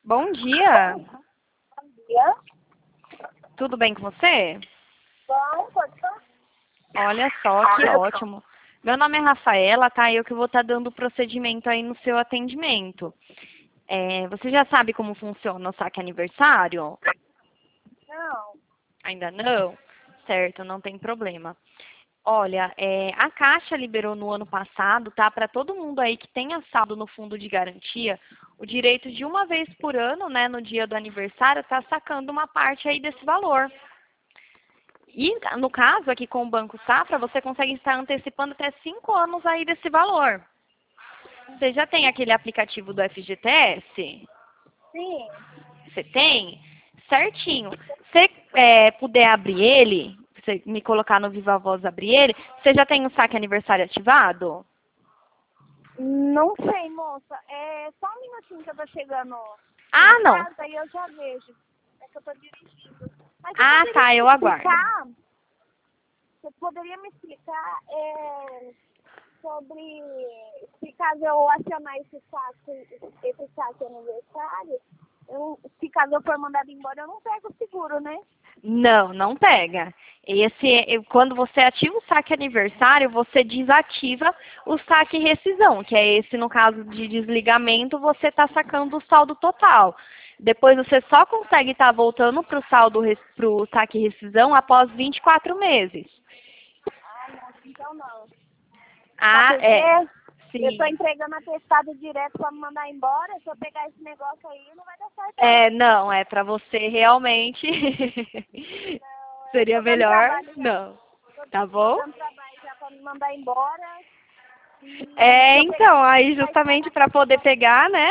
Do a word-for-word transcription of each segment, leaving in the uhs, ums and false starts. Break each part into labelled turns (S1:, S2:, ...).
S1: Bom dia.
S2: Bom dia.
S1: Tudo bem com você?
S2: Bom, pode falar?
S1: Olha só, que ótimo. Meu nome é Rafaela, tá? Eu que vou estar dando procedimento aí no seu atendimento. É, você já sabe como funciona o saque aniversário?
S2: Não.
S1: Ainda não? Certo, não tem problema. Olha, é, a Caixa liberou no ano passado, tá? Para todo mundo aí que tenha saldo no fundo de garantia, o direito de uma vez por ano, né, no dia do aniversário, tá sacando uma parte aí desse valor. E no caso aqui com o Banco Safra, você consegue estar antecipando até cinco anos aí desse valor. Você já tem aquele aplicativo do F G T S?
S2: Sim.
S1: Você tem? Certinho. Se é, puder abrir ele, você me colocar no Viva Voz abrir ele, você já tem o saque aniversário ativado?
S2: Não sei, moça. É só um minutinho que eu tô chegando
S1: Ah,
S2: em
S1: não.
S2: casa e eu já vejo. É que eu tô dirigindo. Mas você
S1: Ah,
S2: poderia
S1: tá,
S2: me
S1: eu aguardo.
S2: explicar? Você poderia me explicar é, sobre se caso eu acionar esse saque, esse saque aniversário, eu, se caso eu for mandado embora, eu não pego o seguro, né?
S1: Não, não pega. Esse, é- quando você ativa o saque aniversário, você desativa o saque rescisão, que é esse, no caso de desligamento, você está sacando o saldo total. Depois você só consegue estar voltando para o saldo, para o saque rescisão após vinte e quatro meses.
S2: Ah, moça, então não. Sabe
S1: Ah,
S2: por
S1: é.
S2: quê? Eu tô
S1: Sim.
S2: entregando atestado direto pra me mandar embora. Se eu pegar esse negócio aí, não vai dar certo, não.
S1: É, não, é para você realmente
S2: Não, eu
S1: seria
S2: tô dando
S1: melhor
S2: trabalho já.
S1: não.
S2: Tô,
S1: Tá
S2: tô
S1: bom?
S2: dando trabalho já pra me mandar embora. E se
S1: É,
S2: eu pegar
S1: então,
S2: esse
S1: aí
S2: negócio, vai
S1: justamente
S2: estragar
S1: para
S2: meu
S1: poder
S2: negócio.
S1: pegar, né?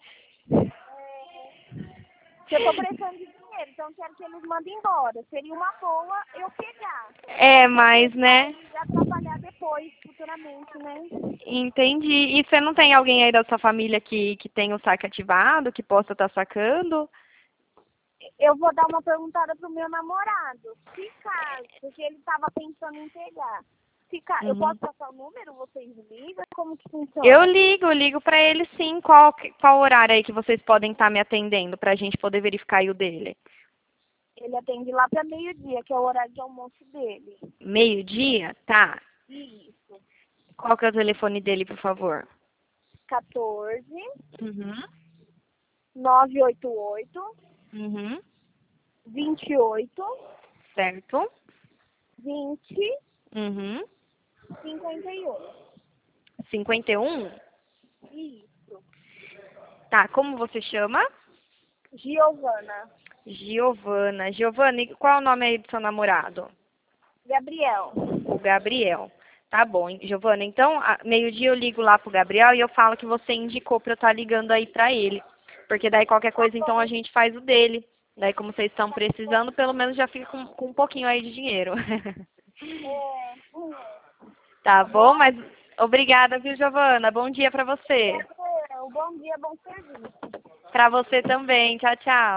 S2: É, que eu tô precisando de dinheiro, então eu quero que eles mandem embora. Seria uma boa eu pegar.
S1: É,
S2: Pra poder
S1: mas, né?
S2: sair e atrapalhar depois, futuramente, né?
S1: Entendi. E você não tem alguém aí da sua família que, que tem o saque ativado, que possa estar sacando?
S2: Eu vou dar uma perguntada pro meu namorado. Se caso, porque ele tava pensando em pegar. Se caso, eu
S1: Uhum.
S2: posso passar o número, vocês ligam? Como que
S1: Eu
S2: funciona?
S1: ligo, eu ligo para ele sim. Qual, que- qual horário aí que vocês podem estar me atendendo para a gente poder verificar aí o dele?
S2: Ele atende lá para meio-dia, que é o horário de almoço dele.
S1: Meio-dia? Tá.
S2: Isso.
S1: Qual que é o telefone dele, por favor?
S2: quatorze,
S1: Uhum.
S2: nove oito oito,
S1: Uhum.
S2: vinte e oito,
S1: Certo.
S2: vinte,
S1: Uhum.
S2: cinquenta e um.
S1: cinquenta e um?
S2: Isso.
S1: Tá, como você chama?
S2: Giovana.
S1: Giovana. Giovana, e qual é o nome aí do seu namorado?
S2: Gabriel.
S1: O Gabriel. Tá bom, Giovana. Então, a- meio-dia eu ligo lá pro Gabriel e eu falo que você indicou pra eu estar ligando aí pra ele. Porque daí qualquer coisa, então, a gente faz o dele. Daí, como vocês estão precisando, pelo menos já fica com, com um pouquinho aí de dinheiro.
S2: É, hum,
S1: Tá
S2: tá
S1: bom?
S2: bom?
S1: Mas obrigada, viu, Giovana? Bom dia pra você.
S2: Gabriel, bom dia, bom serviço.
S1: Pra você também. Tchau, tchau.